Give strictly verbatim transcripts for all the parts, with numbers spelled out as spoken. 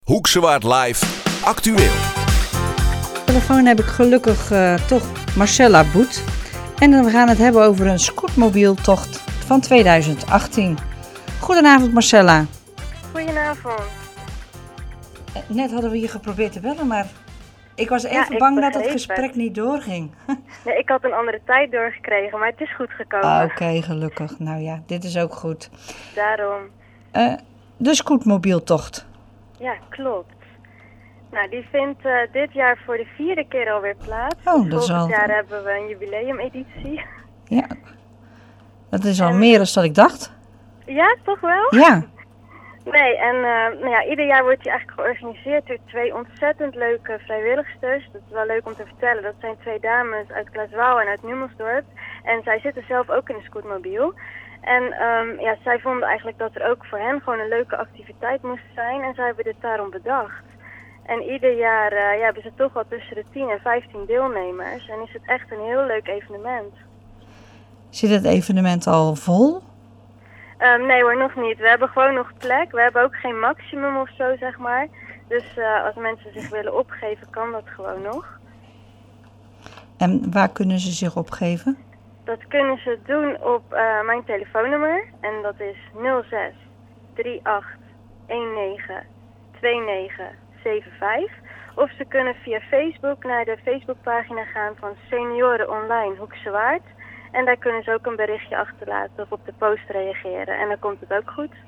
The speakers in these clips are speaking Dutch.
Hoekse Waard Live actueel. Op de telefoon heb ik gelukkig uh, toch Marcella Boet. En we gaan het hebben over een scootmobieltocht van tweeduizend achttien. Goedenavond Marcella. Goedenavond. Net hadden we je geprobeerd te bellen, maar ik was even ja, ik bang dat het het. gesprek niet doorging. Nee, ik had een andere tijd doorgekregen, maar het is goed gekomen. Ah, Oké, okay, gelukkig. Nou ja, dit is ook goed. Daarom. Uh, de scootmobieltocht. Ja, klopt. Nou, die vindt uh, dit jaar voor de vierde keer alweer plaats. Oh, dat is al... Volgend jaar hebben we een jubileumeditie. Ja, dat is al en... meer dan dat ik dacht. Ja, toch wel? Ja. Nee, en uh, nou ja, ieder jaar wordt die eigenlijk georganiseerd door twee ontzettend leuke vrijwilligsters. Dat is wel leuk om te vertellen. Dat zijn twee dames uit Klaaswouw en uit Numelsdorp. En zij zitten zelf ook in een scootmobiel. En um, ja, zij vonden eigenlijk dat er ook voor hen gewoon een leuke activiteit moest zijn. En zij hebben dit daarom bedacht. En ieder jaar uh, ja, hebben ze toch wel tussen de tien en vijftien deelnemers. En is het echt een heel leuk evenement. Zit het evenement al vol? Um, nee hoor, nog niet. We hebben gewoon nog plek. We hebben ook geen maximum of zo, zeg maar. Dus uh, als mensen zich willen opgeven, kan dat gewoon nog. En waar kunnen ze zich opgeven? Dat kunnen ze doen op uh, mijn telefoonnummer. En dat is nul zes drie acht een negen twee negen zeven vijf. Of ze kunnen via Facebook naar de Facebookpagina gaan van Senioren Online Hoekse Waard. En daar kunnen ze ook een berichtje achterlaten of op de post reageren. En dan komt het ook goed.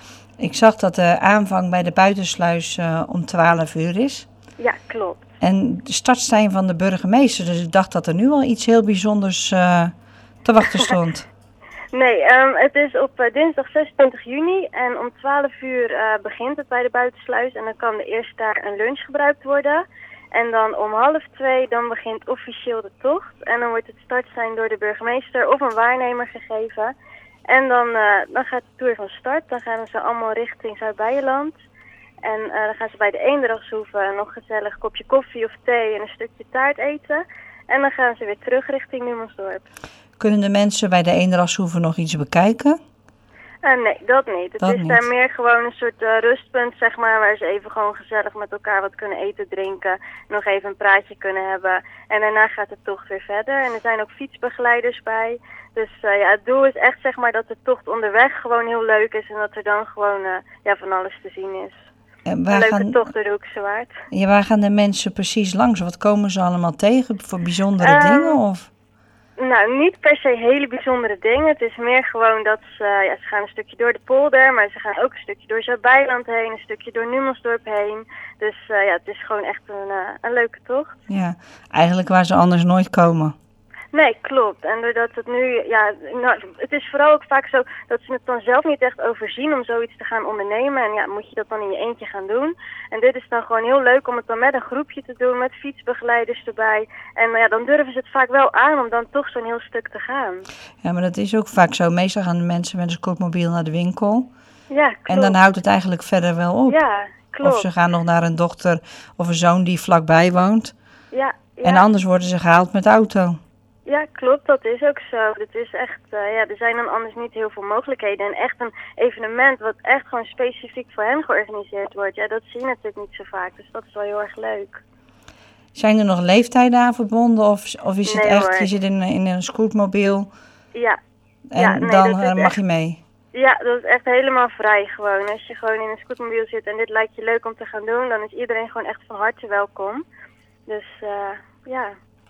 Ik zag dat de aanvang bij de buitensluis uh, om twaalf uur is. Ja, klopt. En de startsein van de burgemeester. Dus ik dacht dat er nu al iets heel bijzonders uh, te wachten stond. Nee, um, het is op uh, dinsdag zesentwintig juni en om twaalf uur uh, begint het bij de buitensluis. En dan kan er eerst daar een lunch gebruikt worden. En dan om half twee, dan begint officieel de tocht. En dan wordt het startsein door de burgemeester of een waarnemer gegeven. En dan, uh, dan gaat de tour van start. Dan gaan ze allemaal richting Zuid-Beijerland. En uh, dan gaan ze bij de Eendrachtshoeve nog gezellig een kopje koffie of thee en een stukje taart eten. En dan gaan ze weer terug richting Numelsdorp. Kunnen de mensen bij de Eendrachtshoeve nog iets bekijken? Uh, nee, dat niet. Het dat is niet. daar meer gewoon een soort uh, rustpunt, zeg maar, waar ze even gewoon gezellig met elkaar wat kunnen eten, drinken, nog even een praatje kunnen hebben. En daarna gaat de tocht weer verder. En er zijn ook fietsbegeleiders bij. Dus uh, ja, het doel is echt, zeg maar, dat de tocht onderweg gewoon heel leuk is en dat er dan gewoon uh, ja, van alles te zien is. En waar een leuke gaan... tocht door de Hoekse Waard. Ja, waar gaan de mensen precies langs? Wat komen ze allemaal tegen voor bijzondere um, dingen? Of? Nou, niet per se hele bijzondere dingen. Het is meer gewoon dat ze, ja, ze gaan een stukje door de polder, maar ze gaan ook een stukje door Zuid-Beijerland heen, een stukje door Numelsdorp heen. Dus uh, ja, het is gewoon echt een, uh, een leuke tocht. Ja, eigenlijk waar ze anders nooit komen. Nee, klopt. En doordat het nu, ja, nou, het is vooral ook vaak zo dat ze het dan zelf niet echt overzien om zoiets te gaan ondernemen. En ja, moet je dat dan in je eentje gaan doen. En dit is dan gewoon heel leuk om het dan met een groepje te doen, met fietsbegeleiders erbij. En ja, dan durven ze het vaak wel aan om dan toch zo'n heel stuk te gaan. Ja, maar dat is ook vaak zo. Meestal gaan de mensen met een scootmobiel naar de winkel. Ja, klopt. En dan houdt het eigenlijk verder wel op. Ja, klopt. Of ze gaan nog naar een dochter of een zoon die vlakbij woont. Ja, ja. En anders worden ze gehaald met de auto. Ja, klopt. Dat is ook zo. Het is echt, uh, ja, er zijn dan anders niet heel veel mogelijkheden. En echt een evenement wat echt gewoon specifiek voor hen georganiseerd wordt. Ja, dat zie je natuurlijk niet zo vaak. Dus dat is wel heel erg leuk. Zijn er nog leeftijden aan verbonden? Of, of is het nee, echt, hoor. je zit in, in een scootmobiel ja. en ja, nee, dan mag echt... je mee? Ja, dat is echt helemaal vrij gewoon. Als je gewoon in een scootmobiel zit en dit lijkt je leuk om te gaan doen, dan is iedereen gewoon echt van harte welkom. Dus uh, ja...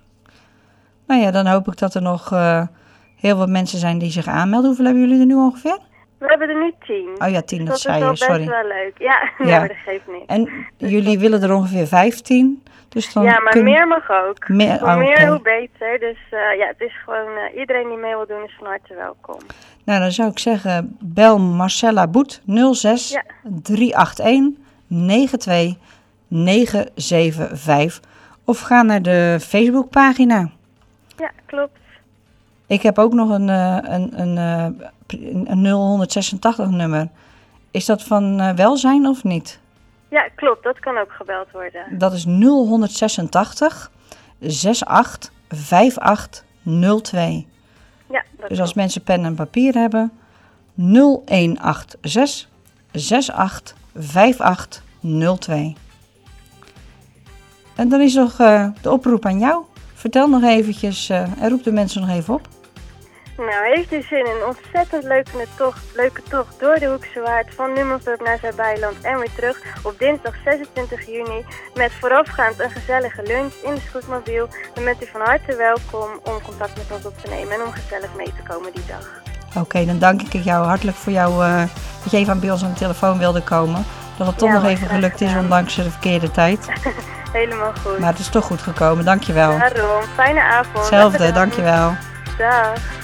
Nou ja, dan hoop ik dat er nog uh, heel wat mensen zijn die zich aanmelden. Hoeveel hebben jullie er nu ongeveer? We hebben er nu tien. Oh ja, tien, dus dat, dat zei je, sorry. Dat is wel best wel leuk. Ja, ja. Nee, maar dat geeft niet. En dus jullie dat... willen er ongeveer vijftien? Dus dan ja, maar kun... meer mag ook. Meer, hoe oh, meer, okay. hoe beter. Dus uh, ja, het is gewoon, uh, iedereen die mee wil doen is van harte welkom. Nou, dan zou ik zeggen, bel Marcella Boet nul zes drie acht een negen twee negen zeven vijf of ga naar de Facebookpagina. Ja, klopt. Ik heb ook nog een, uh, een, een, uh, een nul honderdzesentachtig nummer. Is dat van uh, welzijn of niet? Ja, klopt. Dat kan ook gebeld worden. Dat is nul honderdzesentachtig zesentachtig vijfentachtig nul twee. Ja, dat dus als klopt. mensen pen en papier hebben, nul een acht zes zesentachtig vijfentachtig nul twee. En dan is nog uh, de oproep aan jou. Vertel nog eventjes uh, en roep de mensen nog even op. Nou, heeft u zin in een ontzettend leuke tocht, leuke tocht door de Hoekse Waard van Numansdorp naar Zerbijland en weer terug op dinsdag zesentwintig juni met voorafgaand een gezellige lunch in de scootmobiel. Dan bent u van harte welkom om contact met ons op te nemen en om gezellig mee te komen die dag. Oké, okay, dan dank ik jou hartelijk voor jou uh, dat je even bij ons aan de telefoon wilde komen. Dat het toch ja, nog even gelukt gedaan. is, ondanks de verkeerde tijd. Helemaal goed. Maar het is toch goed gekomen, dankjewel. Daarom, fijne avond. Hetzelfde, dankjewel. Dag.